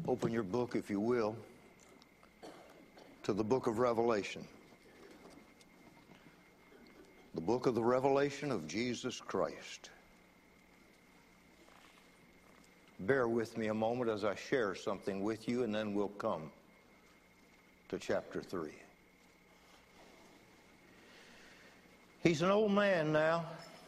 Open your book, if you will, to the book of Revelation. The book of the Revelation of Jesus Christ. Bear with me a moment as I share something with you, and then we'll come to chapter 3. He's an old man now.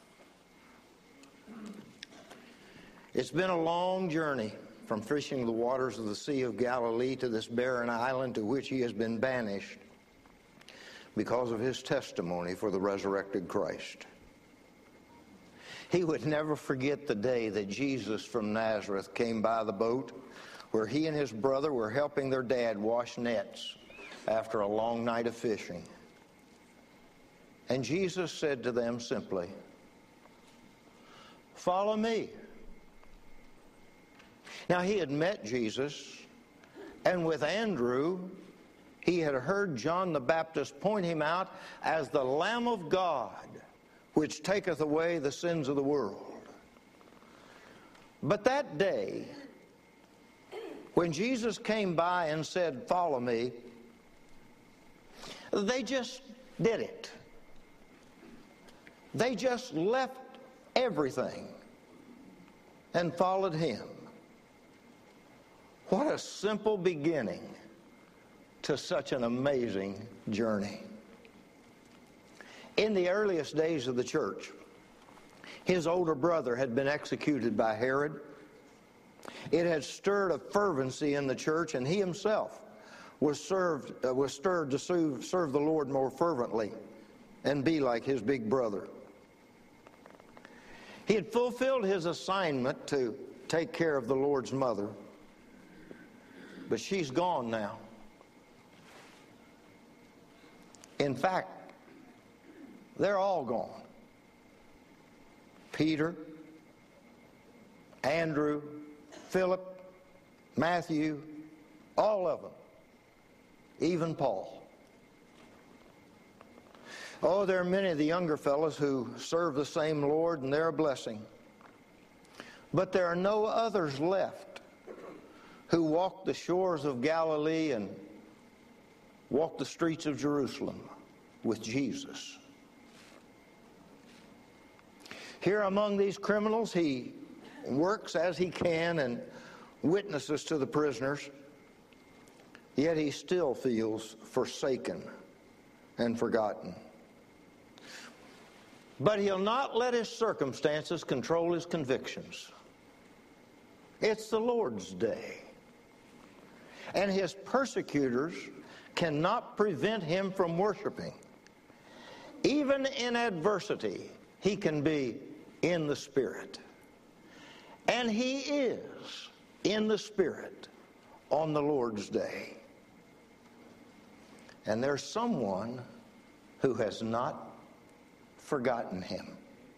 It's been a long journey from fishing the waters of the Sea of Galilee to this barren island to which he has been banished because of his testimony for the resurrected Christ. He would never forget the day that Jesus from Nazareth came by the boat where he and his brother were helping their dad wash nets after a long night of fishing. And Jesus said to them simply, "Follow me." Now, he had met Jesus, and with Andrew, he had heard John the Baptist point him out as the Lamb of God, which taketh away the sins of the world. But that day, when Jesus came by and said, "Follow me," they just did it. They just left everything and followed him. What a simple beginning to such an amazing journey. In the earliest days of the church, his older brother had been executed by Herod. It had stirred a fervency in the church, and he himself was stirred to serve the Lord more fervently and be like his big brother. He had fulfilled his assignment to take care of the Lord's mother, but she's gone now. In fact, they're all gone. Peter, Andrew, Philip, Matthew, all of them, even Paul. Oh, there are many of the younger fellows who serve the same Lord, and they're a blessing. But there are no others left who walked the shores of Galilee and walked the streets of Jerusalem with Jesus. Here among these criminals, he works as he can and witnesses to the prisoners, yet he still feels forsaken and forgotten. But he'll not let his circumstances control his convictions. It's the Lord's day, and his persecutors cannot prevent him from worshiping. Even in adversity, he can be in the Spirit. And he is in the Spirit on the Lord's day. And there's someone who has not forgotten him.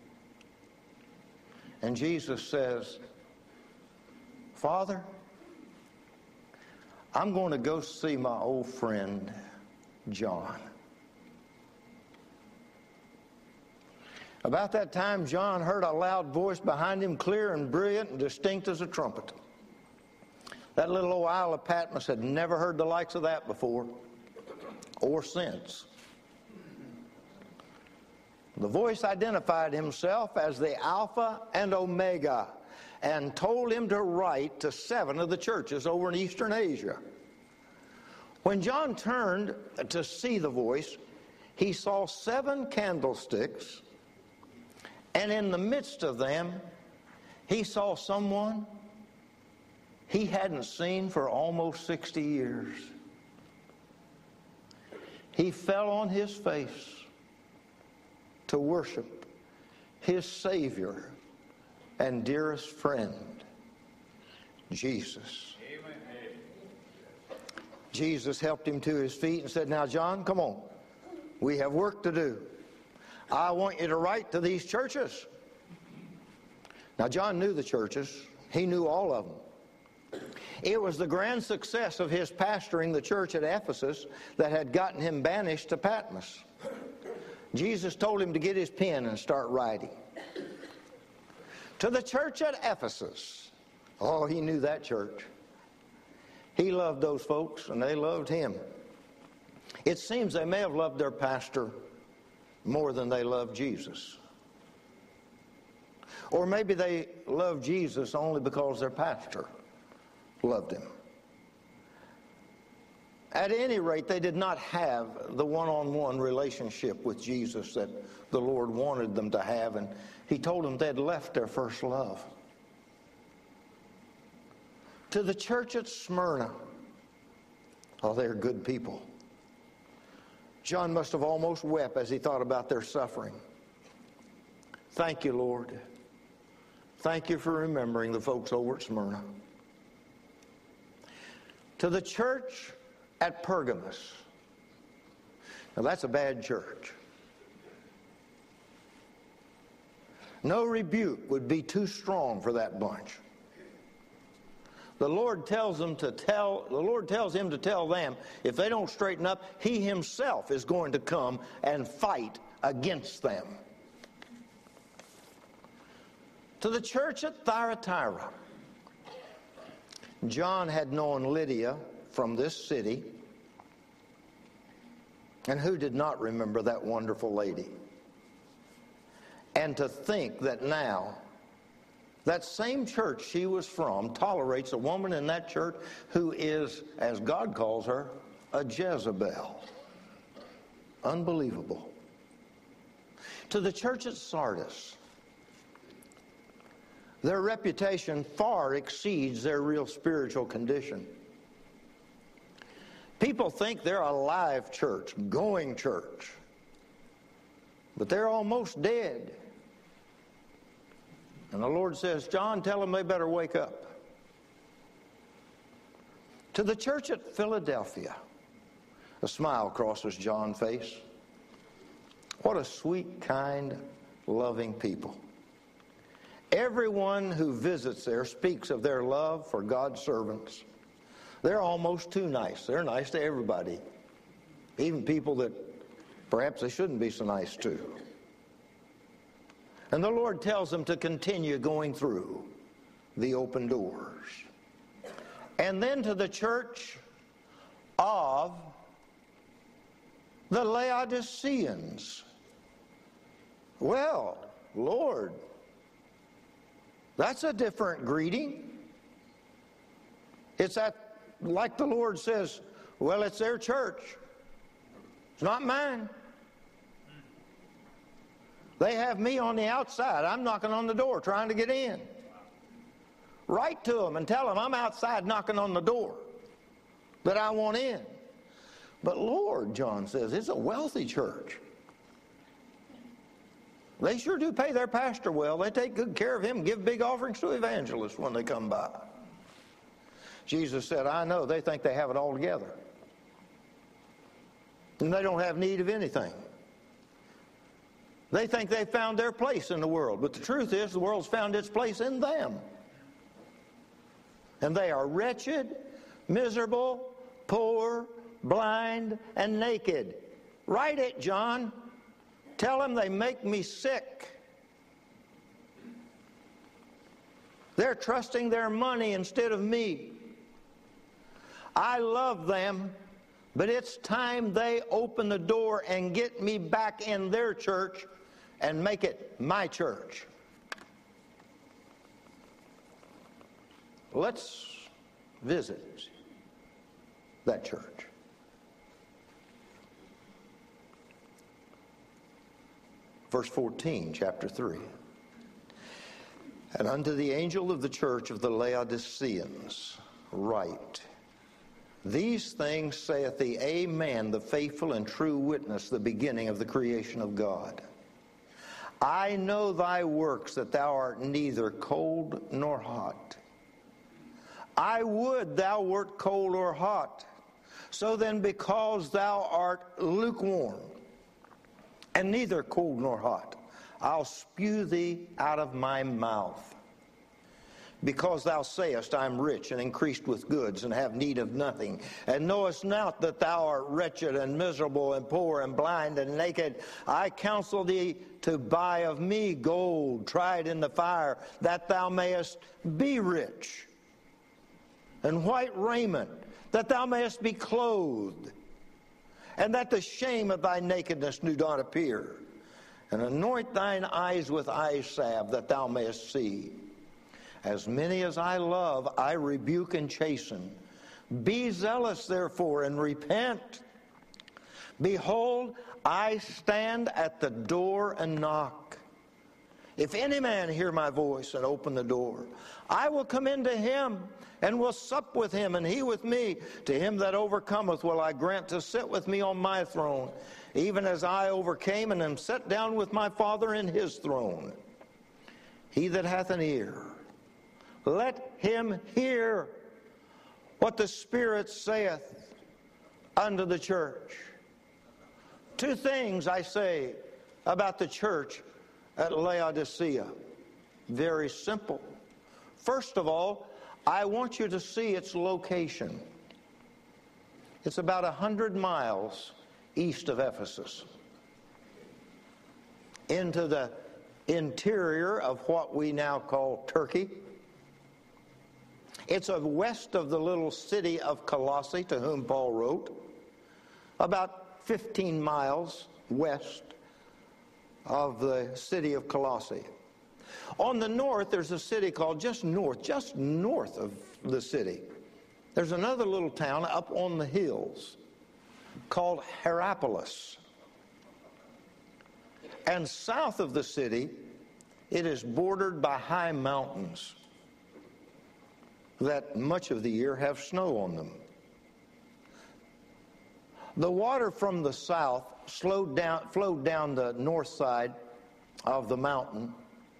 And Jesus says, "Father, I'm going to go see my old friend, John." About that time, John heard a loud voice behind him, clear and brilliant and distinct as a trumpet. That little old Isle of Patmos had never heard the likes of that before or since. The voice identified himself as the Alpha and Omega and told him to write to 7 of the churches over in Eastern Asia. When John turned to see the voice, he saw 7 candlesticks, and in the midst of them, he saw someone he hadn't seen for almost 60 years. He fell on his face to worship his Savior and dearest friend, Jesus. Amen. Jesus helped him to his feet and said, "Now, John, come on. We have work to do. I want you to write to these churches." Now, John knew the churches. He knew all of them. It was the grand success of his pastoring the church at Ephesus that had gotten him banished to Patmos. Jesus told him to get his pen and start writing. To the church at Ephesus. Oh, he knew that church. He loved those folks, and they loved him. It seems they may have loved their pastor more than they loved Jesus. Or maybe they loved Jesus only because their pastor loved him. At any rate, they did not have the one-on-one relationship with Jesus that the Lord wanted them to have, and he told them they'd left their first love. To the church at Smyrna, oh, they're good people. John must have almost wept as he thought about their suffering. Thank you, Lord. Thank you for remembering the folks over at Smyrna. To the church at Pergamos. Now that's a bad church. No rebuke would be too strong for that bunch. The Lord tells him to tell them, if they don't straighten up, he himself is going to come and fight against them. To the church at Thyatira, John had known Lydia from this city, and who did not remember that wonderful lady? And to think that now that same church she was from tolerates a woman in that church who is, as God calls her, a Jezebel. Unbelievable. To the church at Sardis, their reputation far exceeds their real spiritual condition. People think they're a live church, going church, but they're almost dead. And the Lord says, John, tell them they better wake up. To the church at Philadelphia, a smile crosses John's face. What a sweet, kind, loving people. Everyone who visits there speaks of their love for God's servants. They're almost too nice. They're nice to everybody, even people that perhaps they shouldn't be so nice to. And the Lord tells them to continue going through the open doors. And then to the church of the Laodiceans. Well, Lord, that's a different greeting. It's like the Lord says, well, it's their church. It's not mine. They have me on the outside. I'm knocking on the door trying to get in. Write to them and tell them I'm outside knocking on the door, that I want in. But Lord, John says, it's a wealthy church. They sure do pay their pastor well. They take good care of him and give big offerings to evangelists when they come by. Jesus said, I know they think they have it all together. And they don't have need of anything. They think they've found their place in the world. But the truth is, the world's found its place in them. And they are wretched, miserable, poor, blind, and naked. Write it, John. Tell them they make me sick. They're trusting their money instead of me. I love them, but it's time they open the door and get me back in their church and make it my church. Let's visit that church. Verse 14, chapter 3. And unto the angel of the church of the Laodiceans write, these things saith the Amen, the faithful and true witness, the beginning of the creation of God. I know thy works, that thou art neither cold nor hot. I would thou wert cold or hot. So then, because thou art lukewarm, and neither cold nor hot, I'll spew thee out of my mouth. Because thou sayest, I am rich and increased with goods, and have need of nothing, and knowest not that thou art wretched and miserable and poor and blind and naked, I counsel thee to buy of me gold tried in the fire, that thou mayest be rich, and white raiment, that thou mayest be clothed, and that the shame of thy nakedness do not appear. And anoint thine eyes with eye salve, that thou mayest see. As many as I love, I rebuke and chasten. Be zealous, therefore, and repent. Behold, I stand at the door and knock. If any man hear my voice and open the door, I will come into him and will sup with him, and he with me. To him that overcometh will I grant to sit with me on my throne, even as I overcame and am set down with my Father in his throne. He that hath an ear, let him hear what the Spirit saith unto the church. Two things I say about the church at Laodicea. Very simple. First of all, I want you to see its location. It's about 100 miles east of Ephesus, into the interior of what we now call Turkey. It's west of the little city of Colossae, to whom Paul wrote, about 15 miles west of the city of Colossae. On the north, there's a city called, just north of the city, there's another little town up on the hills called Hierapolis. And south of the city, it is bordered by high mountains that much of the year have snow on them. The water from the south flowed down the north side of the mountain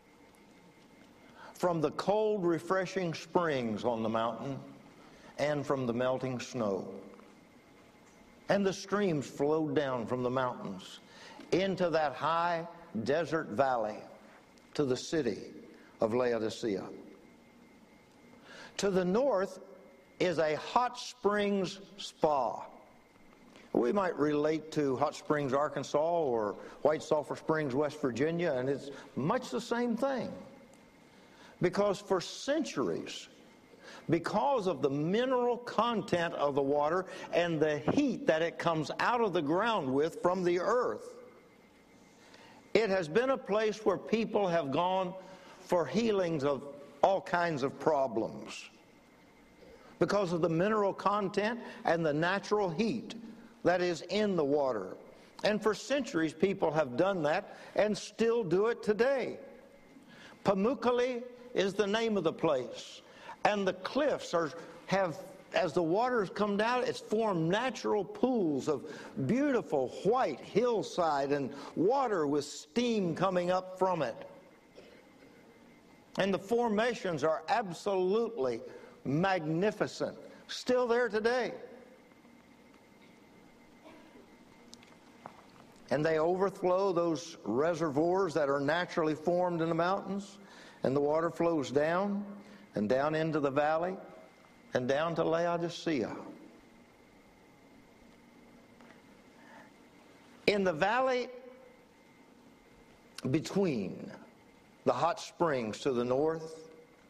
from the cold, refreshing springs on the mountain and from the melting snow. And the streams flowed down from the mountains into that high desert valley to the city of Laodicea. To the north is a hot springs spa. We might relate to Hot Springs, Arkansas, or White Sulphur Springs, West Virginia, and it's much the same thing. Because for centuries, because of the mineral content of the water and the heat that it comes out of the ground with from the earth, it has been a place where people have gone for healings of all kinds of problems because of the mineral content and the natural heat that is in the water. And for centuries people have done that and still do it today. Pamukkale is the name of the place. And the cliffs have, as the waters come down, it's formed natural pools of beautiful white hillside and water with steam coming up from it. And the formations are absolutely magnificent. Still there today. And they overflow those reservoirs that are naturally formed in the mountains, and the water flows down and down into the valley and down to Laodicea. In the valley between the hot springs to the north,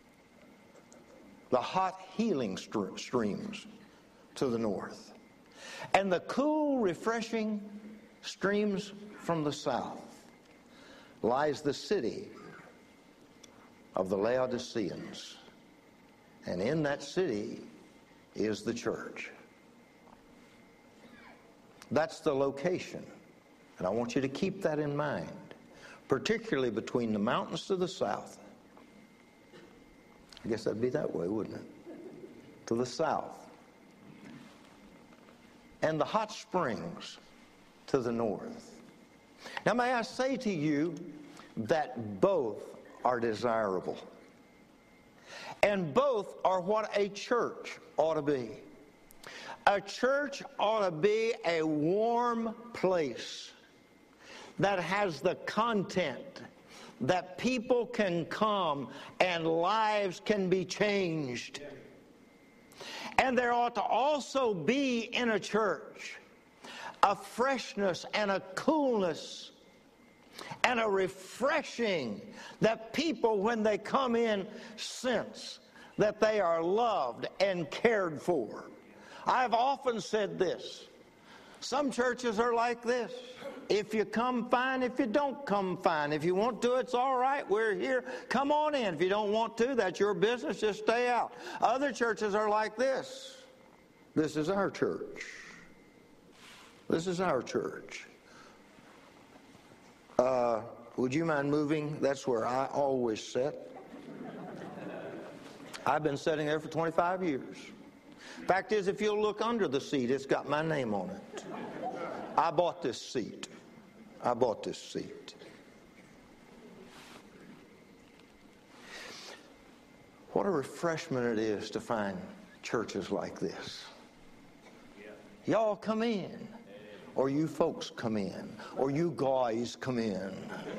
the hot healing streams to the north, and the cool, refreshing streams from the south, lies the city of the Laodiceans. And in that city is the church. That's the location. And I want you to keep that in mind, particularly between the mountains to the south. I guess that'd be that way, wouldn't it? To the south. And the hot springs to the north. Now, may I say to you that both are desirable. And both are what a church ought to be. A church ought to be a warm place that has the content that people can come and lives can be changed. And there ought to also be in a church a freshness and a coolness and a refreshing that people, when they come in, sense that they are loved and cared for. I've often said this. Some churches are like this. If you come, fine. If you don't come, fine. If you want to, it's all right. We're here. Come on in. If you don't want to, that's your business. Just stay out. Other churches are like this. This is our church. This is our church. Would you mind moving? That's where I always sit. I've been sitting there for 25 years. Fact is, if you'll look under the seat, it's got my name on it. I bought this seat. I bought this seat. What a refreshment it is to find churches like this. Y'all come in, or you folks come in, or you guys come in.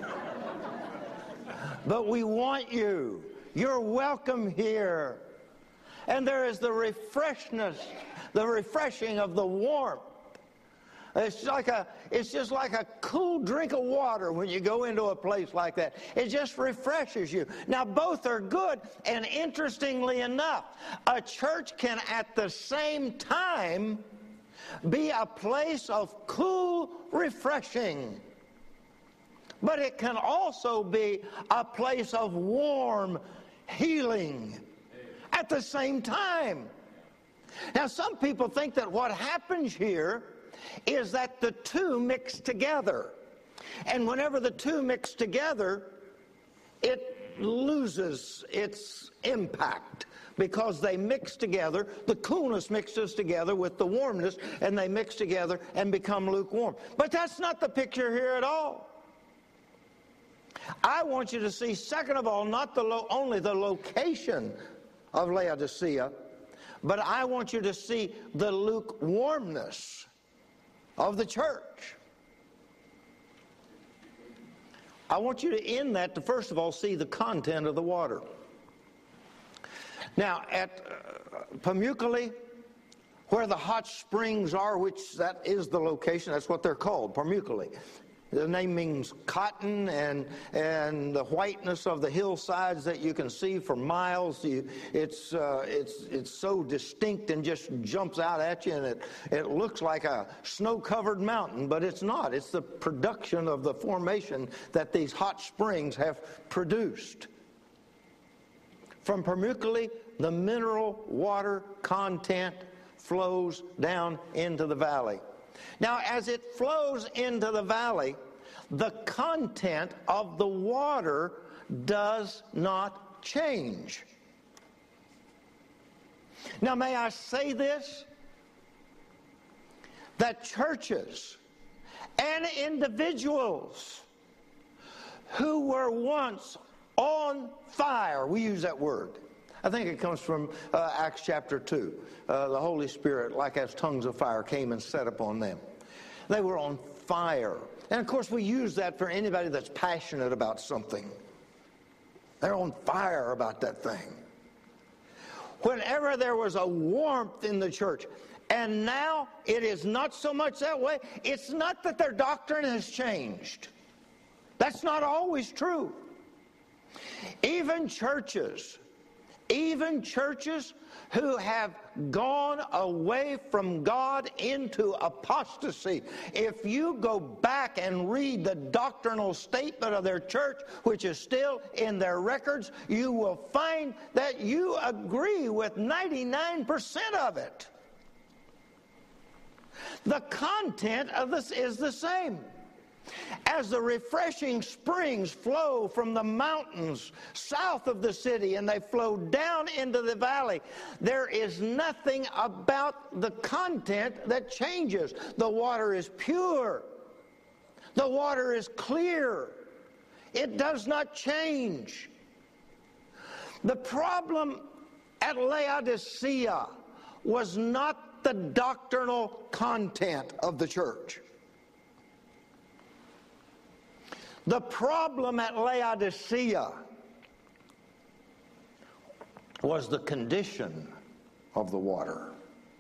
But we want you. You're welcome here. And there is the refreshness, the refreshing of the warmth. It's just like a cool drink of water when you go into a place like that. It just refreshes you. Now, both are good, and interestingly enough, a church can at the same time be a place of cool refreshing. But it can also be a place of warm healing at the same time. Now, some people think that what happens here is that the two mix together. And whenever the two mix together, it loses its impact because they mix together. The coolness mixes together with the warmness, and they mix together and become lukewarm. But that's not the picture here at all. I want you to see, second of all, not only the location of Laodicea, but I want you to see the lukewarmness of the church. I want you to end that to, first of all, see the content of the water. Now, at Pamukkale, where the hot springs are, which that is the location, that's what they're called, Pamukkale. The name means cotton, and the whiteness of the hillsides that you can see for miles. It's so distinct and just jumps out at you, and it looks like a snow-covered mountain, but it's not. It's the production of the formation that these hot springs have produced. From Pamukkale, the mineral water content flows down into the valley. Now, as it flows into the valley, the content of the water does not change. Now, may I say this? That churches and individuals who were once on fire, we use that word. I think it comes from Acts chapter 2. The Holy Spirit, like as tongues of fire, came and set upon them. They were on fire. And of course, we use that for anybody that's passionate about something. They're on fire about that thing. Whenever there was a warmth in the church, and now it is not so much that way. It's not that their doctrine has changed. That's not always true. Even churches who have gone away from God into apostasy, if you go back and read the doctrinal statement of their church, which is still in their records, you will find that you agree with 99% of it. The content of this is the same. As the refreshing springs flow from the mountains south of the city and they flow down into the valley, there is nothing about the content that changes. The water is pure. The water is clear. It does not change. The problem at Laodicea was not the doctrinal content of the church. The problem at Laodicea was the condition of the water.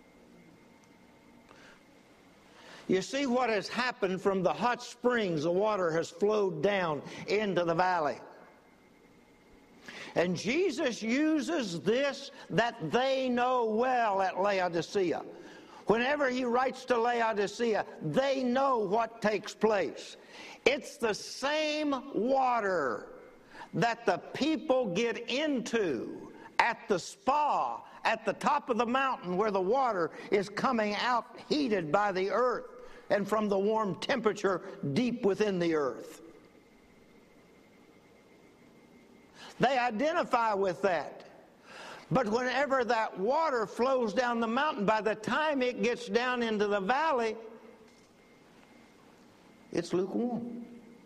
You see what has happened from the hot springs, the water has flowed down into the valley. And Jesus uses this that they know well at Laodicea. Whenever he writes to Laodicea, they know what takes place. It's the same water that the people get into at the spa at the top of the mountain, where the water is coming out heated by the earth and from the warm temperature deep within the earth. They identify with that. But whenever that water flows down the mountain, by the time it gets down into the valley, it's lukewarm.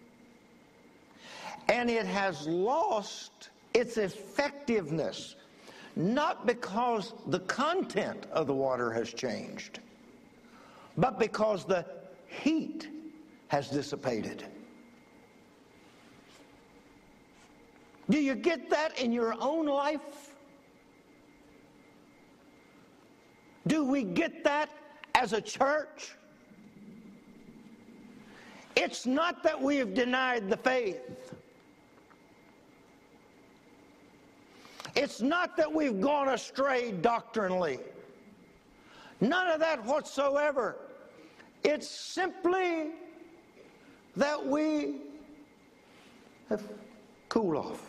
And it has lost its effectiveness, not because the content of the water has changed, but because the heat has dissipated. Do you get that in your own life? Do we get that as a church? It's not that we have denied the faith. It's not that we've gone astray doctrinally. None of that whatsoever. It's simply that we have cooled off.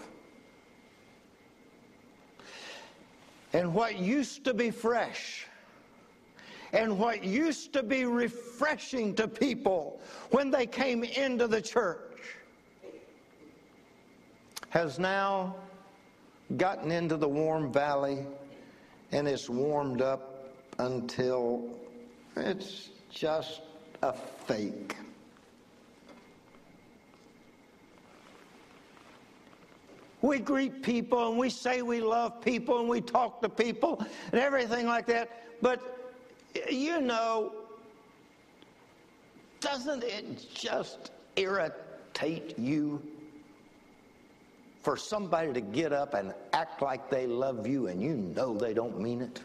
And what used to be fresh and what used to be refreshing to people when they came into the church has now gotten into the warm valley, and it's warmed up until it's just a fake. We greet people and we say we love people and we talk to people and everything like that. But, you know, doesn't it just irritate you for somebody to get up and act like they love you and you know they don't mean it?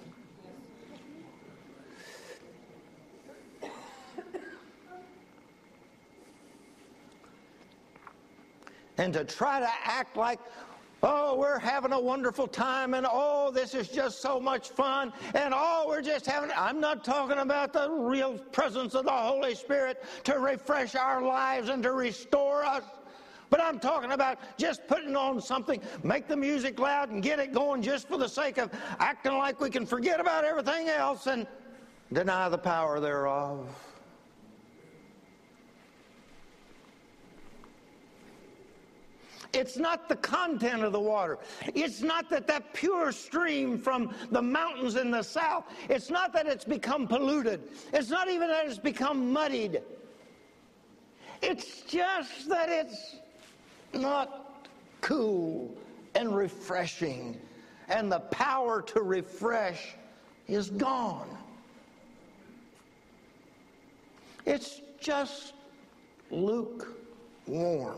And to try to act like, oh, we're having a wonderful time, and oh, this is just so much fun, and oh, we're just having... I'm not talking about the real presence of the Holy Spirit to refresh our lives and to restore us, but I'm talking about just putting on something, make the music loud and get it going just for the sake of acting like we can forget about everything else and deny the power thereof. It's not the content of the water. It's not that pure stream from the mountains in the south, it's not that it's become polluted. It's not even that it's become muddied. It's just that it's not cool and refreshing, and the power to refresh is gone. It's just lukewarm.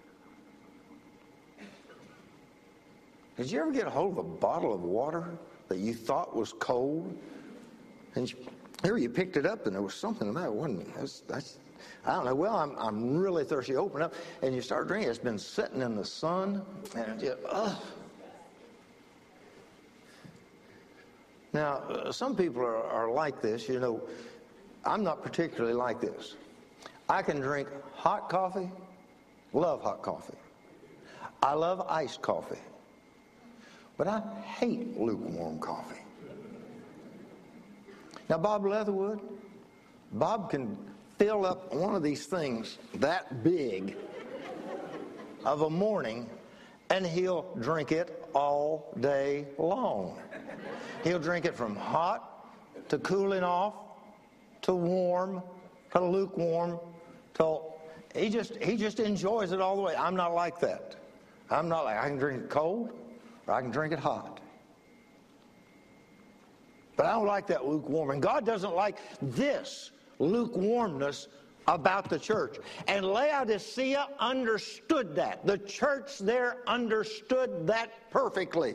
Did you ever get a hold of a bottle of water that you thought was cold? And you picked it up and there was something about it, wasn't it? I don't know. Well, I'm really thirsty. Open up and you start drinking. It's been sitting in the sun and it just, ugh. Now, some people are like this. You know, I'm not particularly like this. I can drink hot coffee, love hot coffee. I love iced coffee. But I hate lukewarm coffee. Now, Bob Leatherwood, Bob can fill up one of these things that big of a morning, and he'll drink it all day long. He'll drink it from hot to cooling off to warm to lukewarm till he just enjoys it all the way. I'm not like that. I'm not like, I can drink it cold or I can drink it hot. But I don't like that lukewarm. And God doesn't like this lukewarmness about the church. And Laodicea understood that. The church there understood that perfectly.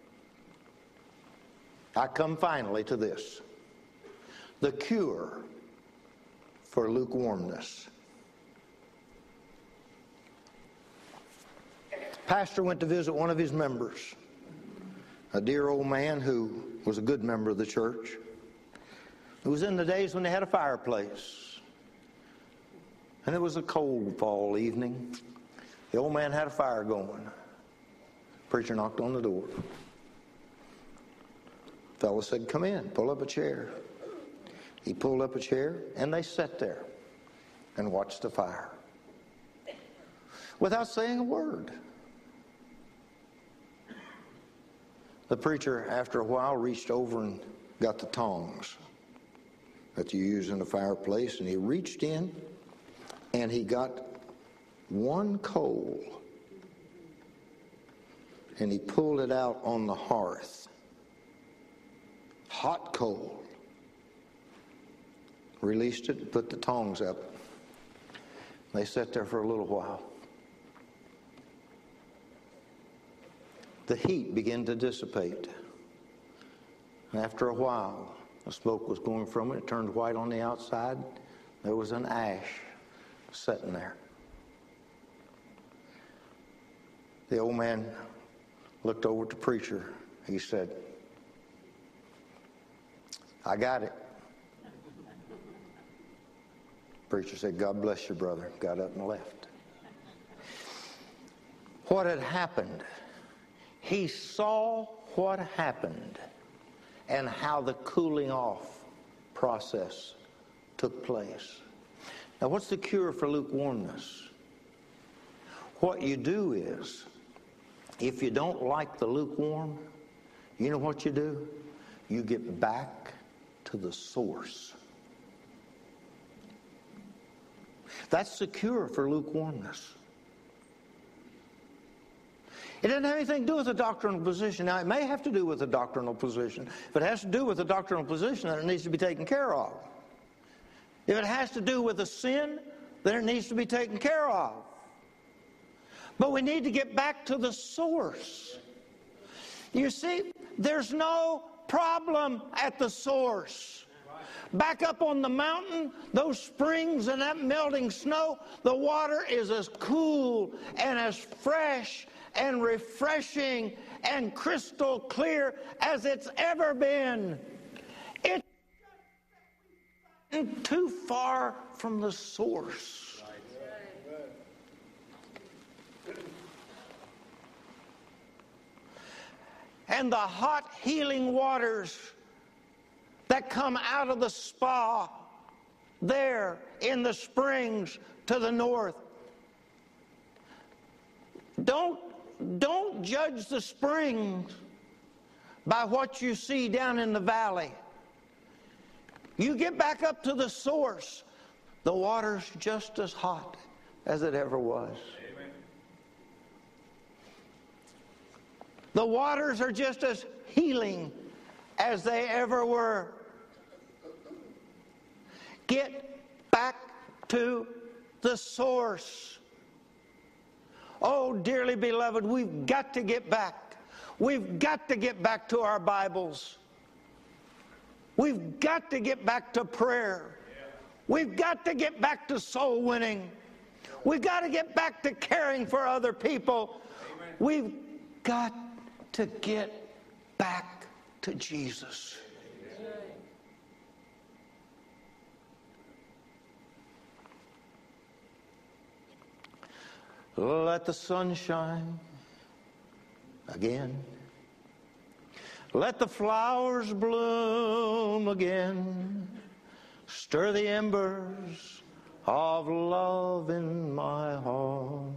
I come finally to this. The cure for lukewarmness. Pastor went to visit one of his members, a dear old man who was a good member of the church. It was in the days when they had a fireplace. And it was a cold fall evening. The old man had a fire going. Preacher knocked on the door. Fellow said, "Come in, pull up a chair." He pulled up a chair, and they sat there and watched the fire without saying a word. The preacher, after a while, reached over and got the tongs that you use in the fireplace, and he reached in and he got one coal and he pulled it out on the hearth. Hot coal. Released it and put the tongs up. They sat there for a little while. The heat began to dissipate. And after a while, the smoke was going from it. It turned white on the outside. There was an ash sitting there. The old man looked over at the preacher. He said, "I got it." Preacher said, "God bless you, brother." Got up and left. What had happened? He saw what happened and how the cooling off process took place. Now, what's the cure for lukewarmness? What you do is, if you don't like the lukewarm, you know what you do? You get back to the source. That's the cure for lukewarmness. It doesn't have anything to do with a doctrinal position. Now, it may have to do with a doctrinal position. If it has to do with a doctrinal position, then it needs to be taken care of. If it has to do with a sin, then it needs to be taken care of. But we need to get back to the source. You see, there's no problem at the source. Back up on the mountain, those springs and that melting snow, the water is as cool and as fresh and refreshing and crystal clear as it's ever been. It's too far from the source. And the hot healing waters that come out of the spa there in the springs to the north. Don't judge the springs by what you see down in the valley. You get back up to the source, the water's just as hot as it ever was. Amen. The waters are just as healing as they ever were. Get back to the source. Oh, dearly beloved, we've got to get back. We've got to get back to our Bibles. We've got to get back to prayer. We've got to get back to soul winning. We've got to get back to caring for other people. We've got to get back to Jesus. Let the sun shine again. Let the flowers bloom again. Stir the embers of love in my heart.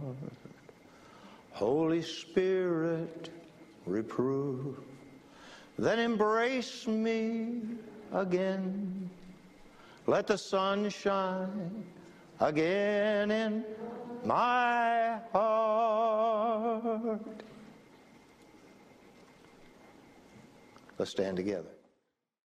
Holy Spirit, reprove, then embrace me again. Let the sun shine again in my heart. Let's stand together.